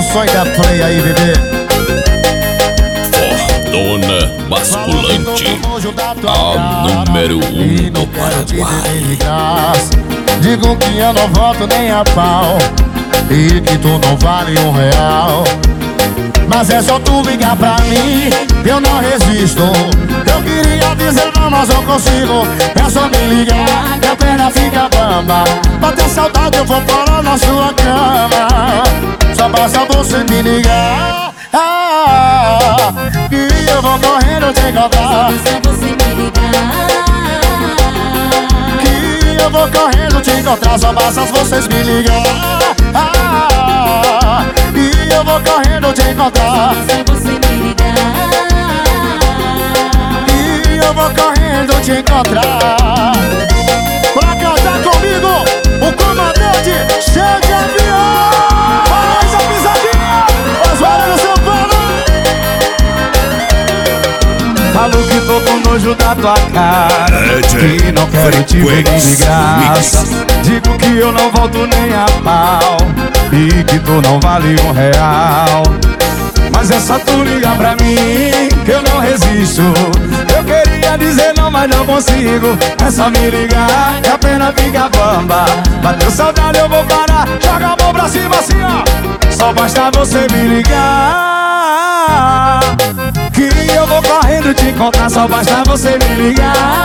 o sonho da play aí, bebê. Dona Basculante, a número 1 do Paraguai. Digo que eu não volto nem a pau e que tu não vale R$1. Mas é só tu ligar pra mim, eu não resisto. Eu queria dizer não, mas não consigo. É só me ligar, minha perna fica bamba. Bater saudade eu vou parar na sua cama. Só basta você me ligar, que eu vou correndo te encontrar. Só você me ligar, Que eu vou correndo te encontrar. Só basta vocês me ligar, e eu vou correndo te encontrar. só você me ligar. E eu vou correndo te encontrar. Pra cantar comigo, o comandante cheio de avião. Faz a pisadinha, Osvaldo do São Paulo. Falo que tô com nojo da tua cara, que não quero te ver nem de graça. Digo que eu não volto nem a pau e que tu não vale R$1. Mas é só tu ligar pra mim, que eu não resisto. Eu queria dizer não, mas não consigo. É só me ligar, que a pena fica bamba. Bateu saudade eu vou parar, joga a mão pra cima assim ó. Só basta você me ligar, que eu vou correndo te encontrar. Só basta você me ligar,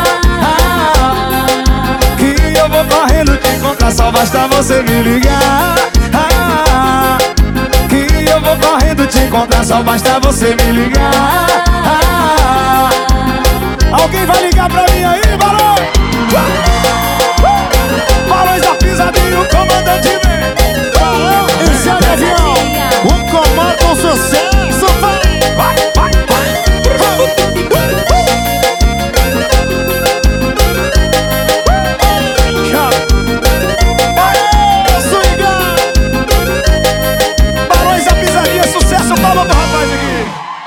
que eu vou correndo te encontrar. Só basta você me ligar, que eu vou correndo te encontrar. Só basta você me ligar. Alguém vai ligar pra mim aí, barulho?